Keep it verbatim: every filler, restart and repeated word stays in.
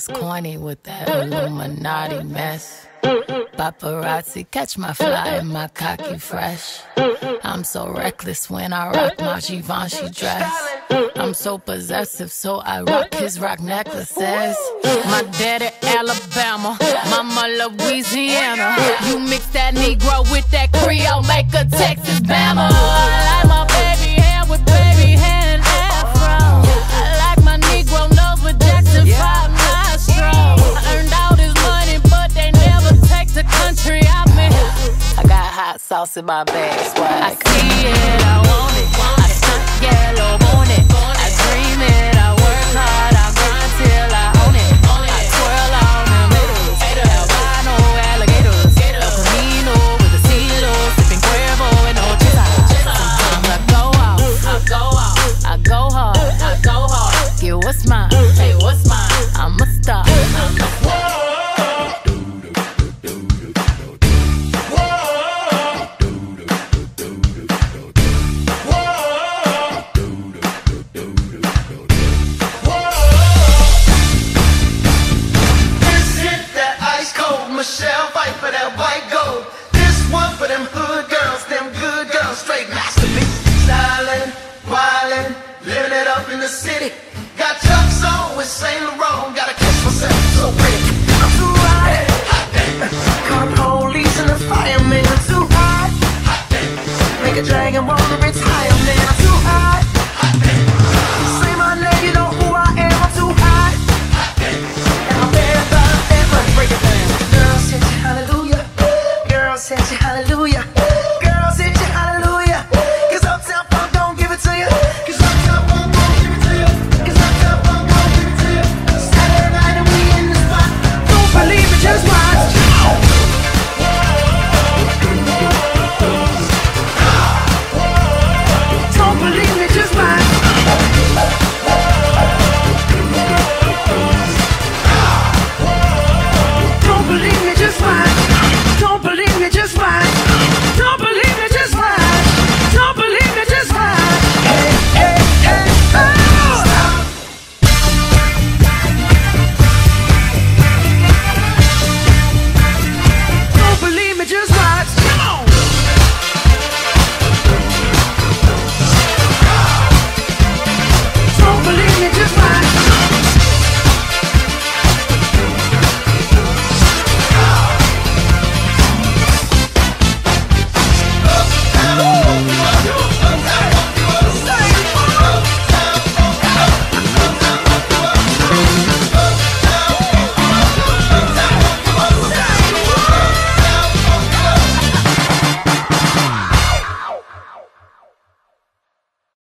It's corny with that Illuminati mess. Paparazzi catch my fly and my cocky fresh. I'm so reckless when I rock my Givenchy dress. I'm so possessive, so I rock his rock necklaces. My daddy Alabama, mama Louisiana. You mix that Negro with that Creole, make a Texas Bama. I like my baby hair with baby hair and afro. I like my Negro nose with Jackson five nostrils. I earned all this money, but they never take the country out me. I got hot sauce in my bag, swag. I see it, I want it. I stunt yellow on it. I dream it, I work hard, I grind till I own it. I twirl on them haters, albino alligators, El Camino with a CeeLo, sipping Cuervo and Ochiza. Sometimes I go out, I go out, I go hard, I go hard. Get what's mine, hey, what's mine? I'm a star. I'm a star. Michelle fight for that white gold. This one for them hood girls, them good girls, straight masterpiece. Stylin', wildin', living it up in the city. Got Chuck's on with Saint Laurent, gotta catch myself so pretty. I'm too hot, hot damn. Call the police and the fireman. I'm too hot, hot damn. Make a dragon wanna retire, man. I'm too hot.